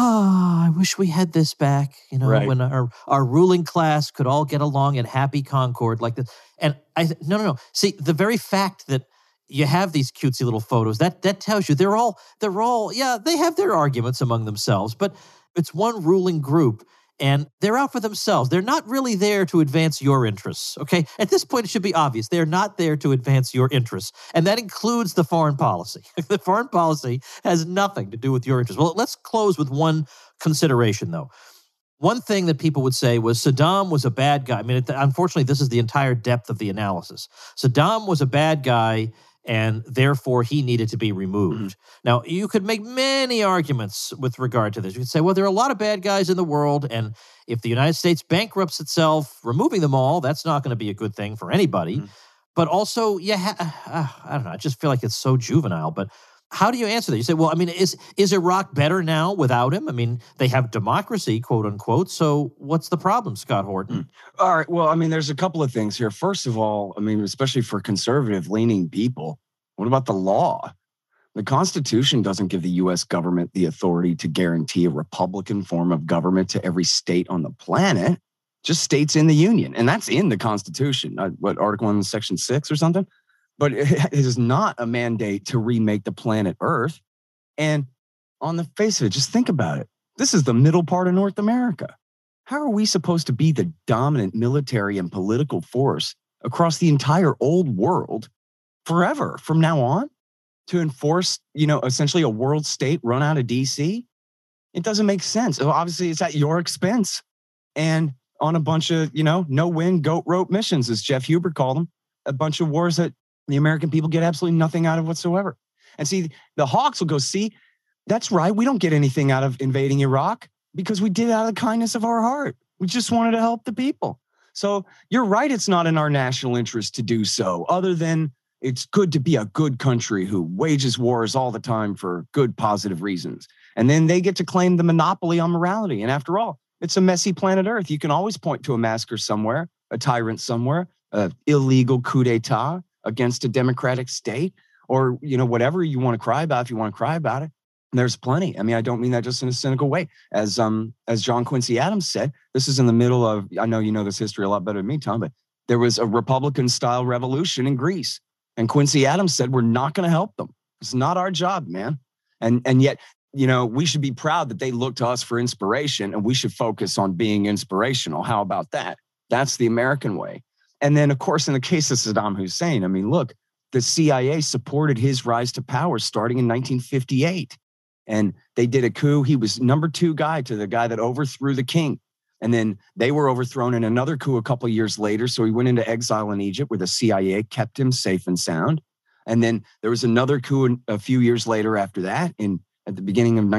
[SPEAKER 1] I wish we had this back, you know, when our ruling class could all get along in happy concord like this. And no. See, the very fact that you have these cutesy little photos, that tells you they're all, yeah, they have their arguments among themselves, but it's one ruling group and they're out for themselves. They're not really there to advance your interests, okay? At this point, it should be obvious. They're not there to advance your interests, and that includes the foreign policy. The foreign policy has nothing to do with your interests. Well, let's close with one consideration, though. One thing that people would say was Saddam was a bad guy. I mean, unfortunately, this is the entire depth of the analysis. Saddam was a bad guy, and therefore he needed to be removed. Now, you could make many arguments with regard to this. You could say, well, there are a lot of bad guys in the world, and if the United States bankrupts itself, removing them all, that's not going to be a good thing for anybody. But also, I don't know, I just feel like it's so juvenile, but how do you answer that? You say, well, I mean, is Iraq better now without him? I mean, they have democracy, quote unquote. So what's the problem, Scott Horton?
[SPEAKER 3] All right. Well, I mean, there's a couple of things here. First of all, I mean, especially for conservative leaning people, what about the law? The Constitution doesn't give the U.S. government the authority to guarantee a Republican form of government to every state on the planet, just states in the Union. And that's in the Constitution. What, Article 1, Section 6 or something? But it is not a mandate to remake the planet Earth. And on the face of it, just think about it. This is the middle part of North America. How are we supposed to be the dominant military and political force across the entire old world forever from now on to enforce, you know, essentially a world state run out of DC? It doesn't make sense. Obviously, it's at your expense and on a bunch of, you know, no-win goat rope missions, as Jeff Huber called them, a bunch of wars that the American people get absolutely nothing out of whatsoever. And see, the hawks will go, see, that's right. We don't get anything out of invading Iraq because we did it out of the kindness of our heart. We just wanted to help the people. So you're right. It's not in our national interest to do so, other than it's good to be a good country who wages wars all the time for good, positive reasons. And then they get to claim the monopoly on morality. And after all, it's a messy planet Earth. You can always point to a massacre somewhere, a tyrant somewhere, an illegal coup d'etat against a democratic state, or, you know, whatever you want to cry about, if you want to cry about it. There's plenty. I mean, I don't mean that just in a cynical way. As John Quincy Adams said, this is in the middle of, I know you know this history a lot better than me, Tom, but there was a Republican-style revolution in Greece. And Quincy Adams said, we're not going to help them. It's not our job, man. And yet, you know, we should be proud that they look to us for inspiration, and we should focus on being inspirational. How about that? That's the American way. And then, of course, in the case of Saddam Hussein, I mean, look, the CIA supported his rise to power starting in 1958. And they did a coup. He was number 2 guy to the guy that overthrew the king. And then they were overthrown in another coup a couple of years later. So he went into exile in Egypt, where the CIA kept him safe and sound. And then there was another coup a few years later after that, at the beginning of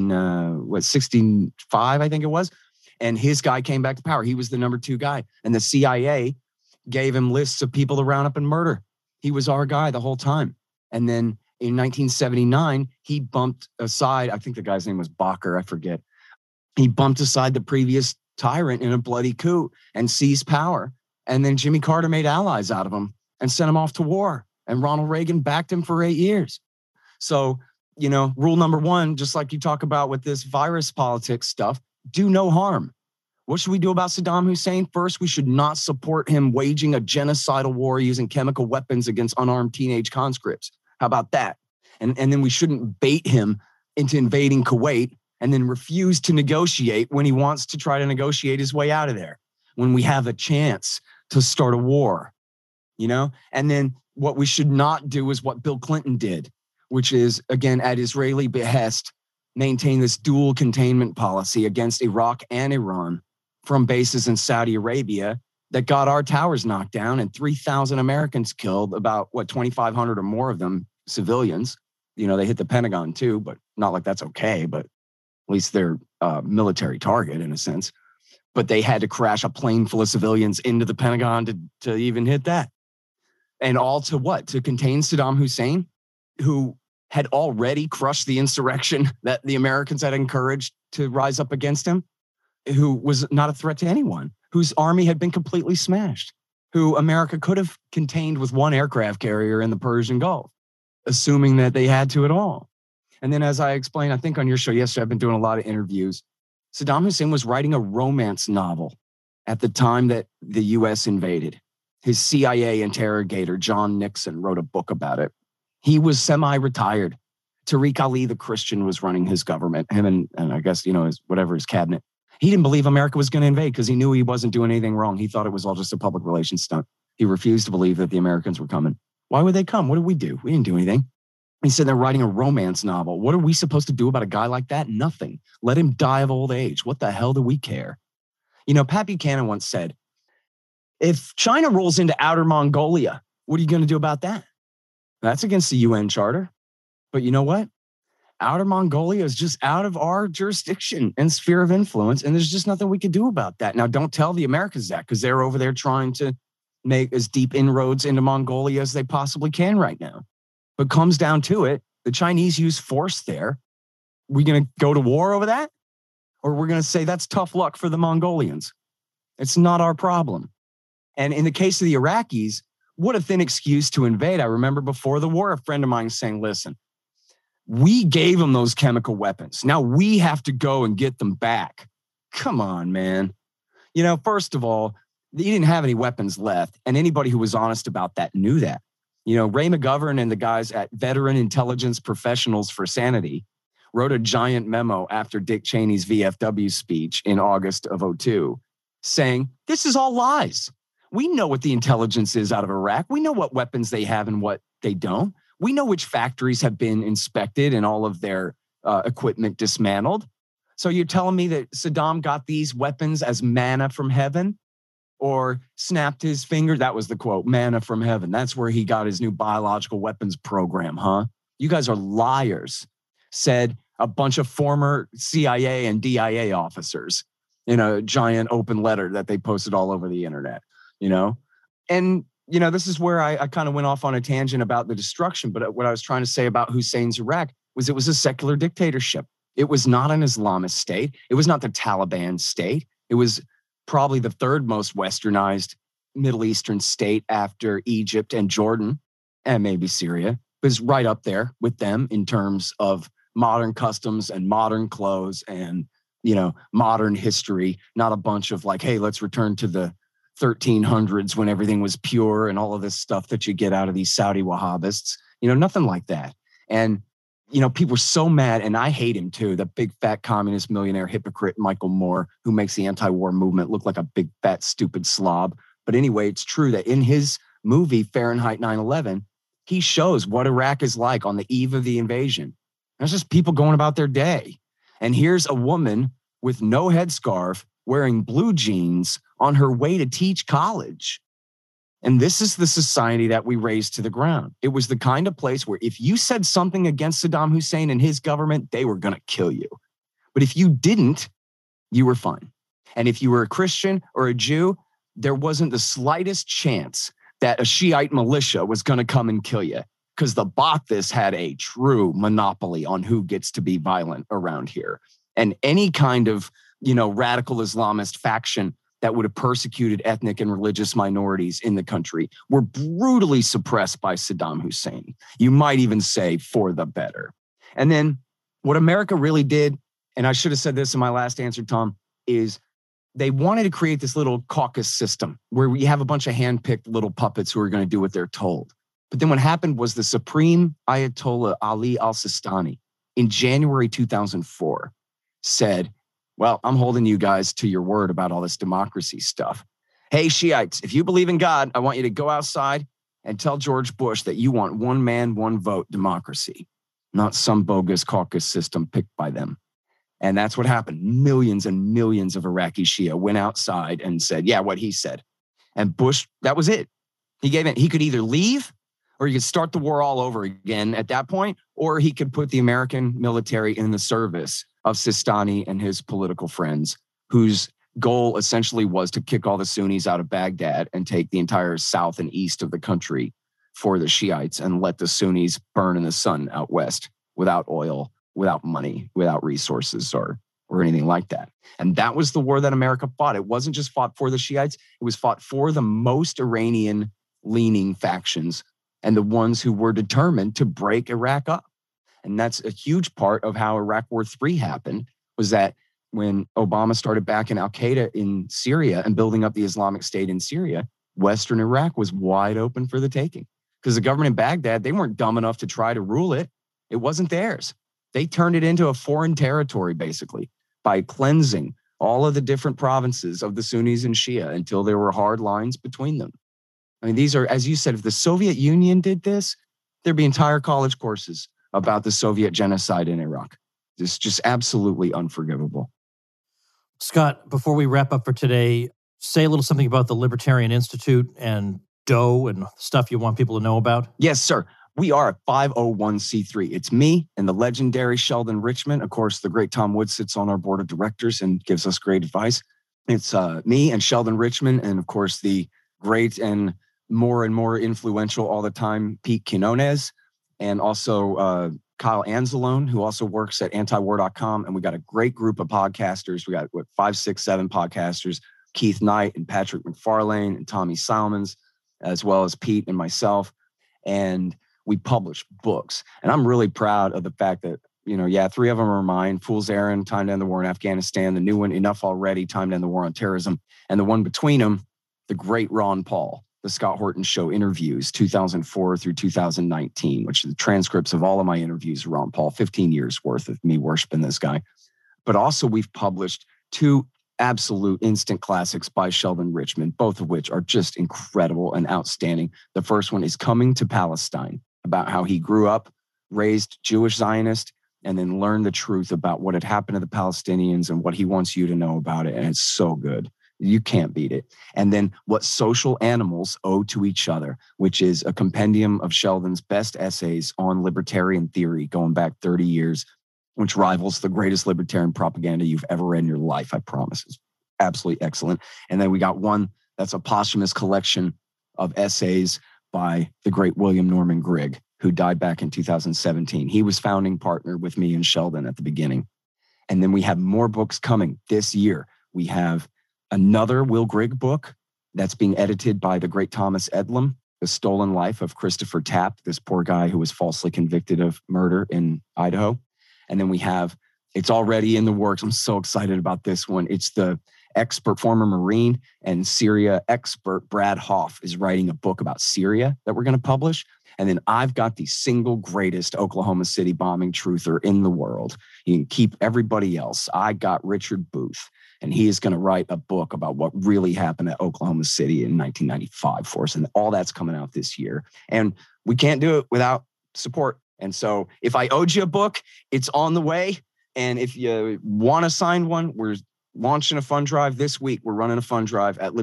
[SPEAKER 3] 1965, I think it was. And his guy came back to power. He was the number 2 guy. And the CIA gave him lists of people to round up and murder. He was our guy the whole time. And then in 1979, he bumped aside, I think the guy's name was Bacher, I forget. He bumped aside the previous tyrant in a bloody coup and seized power. And then Jimmy Carter made allies out of him and sent him off to war. And Ronald Reagan backed him for 8 years. So, rule number one, just like you talk about with this virus politics stuff, do no harm. What should we do about Saddam Hussein? First, we should not support him waging a genocidal war using chemical weapons against unarmed teenage conscripts. How about that? And then we shouldn't bait him into invading Kuwait and then refuse to negotiate when he wants to try to negotiate his way out of there, when we have a chance to start a war, And then what we should not do is what Bill Clinton did, which is, again, at Israeli behest, maintain this dual containment policy against Iraq and Iran from bases in Saudi Arabia that got our towers knocked down and 3,000 Americans killed, about 2,500 or more of them civilians. They hit the Pentagon too, but not like that's okay, but at least they're a military target in a sense. But they had to crash a plane full of civilians into the Pentagon to even hit that. And all to what? To contain Saddam Hussein, who had already crushed the insurrection that the Americans had encouraged to rise up against him, who was not a threat to anyone, whose army had been completely smashed, who America could have contained with one aircraft carrier in the Persian Gulf, assuming that they had to at all. And then, as I explained, I think on your show yesterday, I've been doing a lot of interviews. Saddam Hussein was writing a romance novel at the time that the U.S. invaded. His CIA interrogator, John Nixon, wrote a book about it. He was semi-retired. Tariq Ali, the Christian, was running his government, him and I guess, his cabinet. He didn't believe America was going to invade because he knew he wasn't doing anything wrong. He thought it was all just a public relations stunt. He refused to believe that the Americans were coming. Why would they come? What did we do? We didn't do anything. He said they're writing a romance novel. What are we supposed to do about a guy like that? Nothing. Let him die of old age. What the hell do we care? Pat Buchanan once said, if China rolls into Outer Mongolia, what are you going to do about that? That's against the UN Charter. But you know what? Outer Mongolia is just out of our jurisdiction and sphere of influence, and there's just nothing we can do about that. Now, don't tell the Americans that, because they're over there trying to make as deep inroads into Mongolia as they possibly can right now. But comes down to it, the Chinese use force there. We going to go to war over that? Or we're going to say that's tough luck for the Mongolians? It's not our problem. And in the case of the Iraqis, what a thin excuse to invade. I remember before the war, a friend of mine saying, listen, we gave them those chemical weapons. Now we have to go and get them back. Come on, man. First of all, he didn't have any weapons left. And anybody who was honest about that knew that. Ray McGovern and the guys at Veteran Intelligence Professionals for Sanity wrote a giant memo after Dick Cheney's VFW speech in August of 2002 saying, this is all lies. We know what the intelligence is out of Iraq. We know what weapons they have and what they don't. We know which factories have been inspected and all of their equipment dismantled. So you're telling me that Saddam got these weapons as manna from heaven? Or snapped his finger? That was the quote, manna from heaven. That's where he got his new biological weapons program, huh? You guys are liars, said a bunch of former CIA and DIA officers in a giant open letter that they posted all over the internet, And, this is where I kind of went off on a tangent about the destruction. But what I was trying to say about Hussein's Iraq was it was a secular dictatorship. It was not an Islamist state. It was not the Taliban state. It was probably the third most westernized Middle Eastern state after Egypt and Jordan, and maybe Syria. It was right up there with them in terms of modern customs and modern clothes and, modern history, not a bunch of like, hey, let's return to the 1300s when everything was pure and all of this stuff that you get out of these Saudi Wahhabists, nothing like that. And, people were so mad, and I hate him too, the big fat communist millionaire hypocrite Michael Moore, who makes the anti-war movement look like a big fat stupid slob. But anyway, it's true that in his movie Fahrenheit 9/11, he shows what Iraq is like on the eve of the invasion. That's just people going about their day. And here's a woman with no headscarf wearing blue jeans on her way to teach college. And this is the society that we raised to the ground. It was the kind of place where if you said something against Saddam Hussein and his government, they were going to kill you. But if you didn't, you were fine. And if you were a Christian or a Jew, there wasn't the slightest chance that a Shiite militia was going to come and kill you. because the Ba'athis had a true monopoly on who gets to be violent around here. And any kind of, radical Islamist faction that would have persecuted ethnic and religious minorities in the country were brutally suppressed by Saddam Hussein. You might even say for the better. And then what America really did, and I should have said this in my last answer, Tom, is they wanted to create this little caucus system where we have a bunch of handpicked little puppets who are going to do what they're told. But then what happened was the Supreme Ayatollah Ali al-Sistani in January 2004 said, well, I'm holding you guys to your word about all this democracy stuff. Hey, Shiites, if you believe in God, I want you to go outside and tell George Bush that you want one man, one vote democracy, not some bogus caucus system picked by them. And that's what happened. Millions and millions of Iraqi Shia went outside and said, yeah, what he said. And Bush, that was it. He gave it. He could either leave or he could start the war all over again at that point, or he could put the American military in the service of Sistani and his political friends, whose goal essentially was to kick all the Sunnis out of Baghdad and take the entire south and east of the country for the Shiites and let the Sunnis burn in the sun out west without oil, without money, without resources or anything like that. And that was the war that America fought. It wasn't just fought for the Shiites. It was fought for the most Iranian-leaning factions and the ones who were determined to break Iraq up. And that's a huge part of how Iraq War III happened, was that when Obama started backing al-Qaeda in Syria and building up the Islamic State in Syria, Western Iraq was wide open for the taking. Because the government in Baghdad, they weren't dumb enough to try to rule it. It wasn't theirs. They turned it into a foreign territory, basically, by cleansing all of the different provinces of the Sunnis and Shia until there were hard lines between them. I mean, these are, as you said, if the Soviet Union did this, there'd be entire college courses about the Soviet genocide in Iraq. It's just absolutely unforgivable.
[SPEAKER 1] Scott, before we wrap up for today, say a little something about the Libertarian Institute and Doe and stuff you want people to know about.
[SPEAKER 3] Yes, sir. We are a 501c3. It's me and the legendary Sheldon Richman. Of course, the great Tom Woods sits on our board of directors and gives us great advice. It's me and Sheldon Richman, and of course, the great and more influential all the time, Pete Quinones, and also Kyle Anzalone, who also works at antiwar.com. And we got a great group of podcasters. We got 5, 6, 7 podcasters, Keith Knight and Patrick McFarlane and Tommy Salmons, as well as Pete and myself. And we publish books. And I'm really proud of the fact that, 3 of them are mine. Fool's Errand, Time to End the War in Afghanistan. The new one, Enough Already, Time to End the War on Terrorism. And the one between them, The Great Ron Paul, The Scott Horton Show Interviews, 2004 through 2019, which are the transcripts of all of my interviews with Ron Paul, 15 years worth of me worshiping this guy. But also we've published 2 absolute instant classics by Sheldon Richman, both of which are just incredible and outstanding. The first one is Coming to Palestine, about how he grew up, raised Jewish Zionist, and then learned the truth about what had happened to the Palestinians and what he wants you to know about it. And it's so good. You can't beat it. And then What Social Animals Owe to Each Other, which is a compendium of Sheldon's best essays on libertarian theory going back 30 years, which rivals the greatest libertarian propaganda you've ever read in your life, I promise. It's absolutely excellent. And then we got one that's a posthumous collection of essays by the great William Norman Grigg, who died back in 2017. He was founding partner with me and Sheldon at the beginning. And then we have more books coming this year. We have another Will Grigg book that's being edited by the great Thomas Edlam, The Stolen Life of Christopher Tapp, this poor guy who was falsely convicted of murder in Idaho. And then we have, it's already in the works. I'm so excited about this one. It's the former Marine and Syria expert Brad Hoff is writing a book about Syria that we're going to publish. And then I've got the single greatest Oklahoma City bombing truther in the world. You can keep everybody else. I got Richard Booth, and he is going to write a book about what really happened at Oklahoma City in 1995 for us. And all that's coming out this year. And we can't do it without support. And so if I owed you a book, it's on the way. And if you want to sign one, we're launching a fund drive this week. We're running a fund drive at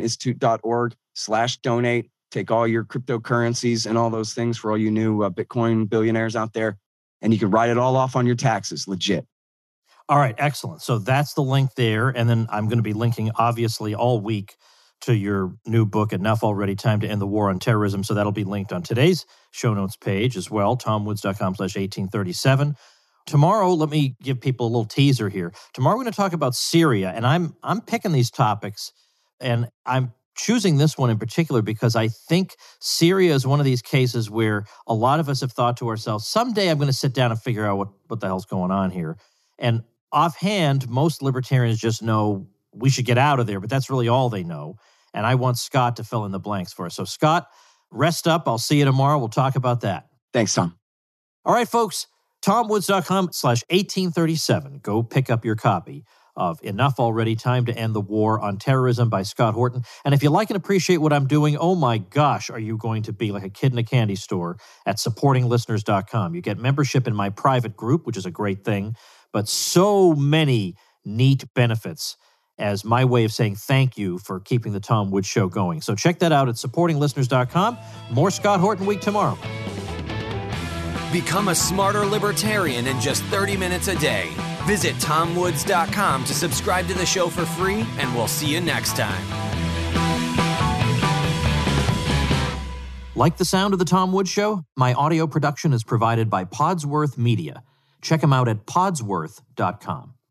[SPEAKER 3] libertarianinstitute.org/donate. Take all your cryptocurrencies and all those things for all you new Bitcoin billionaires out there. And you can write it all off on your taxes, legit.
[SPEAKER 1] All right, excellent. So that's the link there. And then I'm going to be linking, obviously, all week to your new book, Enough Already, Time to End the War on Terrorism. So that'll be linked on today's show notes page as well, tomwoods.com/1837. Tomorrow, let me give people a little teaser here. Tomorrow, we're going to talk about Syria, and I'm picking these topics, and I'm choosing this one in particular because I think Syria is one of these cases where a lot of us have thought to ourselves, someday I'm going to sit down and figure out what the hell's going on here. And offhand, most libertarians just know we should get out of there, but that's really all they know. And I want Scott to fill in the blanks for us. So Scott, rest up. I'll see you tomorrow. We'll talk about that.
[SPEAKER 3] Thanks, Tom.
[SPEAKER 1] All right, folks, tomwoods.com/1837. Go pick up your copy of Enough Already, Time to End the War on Terrorism by Scott Horton. And if you like and appreciate what I'm doing, oh my gosh, are you going to be like a kid in a candy store at supportinglisteners.com. You get membership in my private group, which is a great thing, but so many neat benefits as my way of saying thank you for keeping the Tom Woods Show going. So check that out at supportinglisteners.com. More Scott Horton Week tomorrow.
[SPEAKER 2] Become a smarter libertarian in just 30 minutes a day. Visit tomwoods.com to subscribe to the show for free, and we'll see you next time.
[SPEAKER 1] Like the sound of the Tom Woods Show? My audio production is provided by Podsworth Media. Check them out at podsworth.com.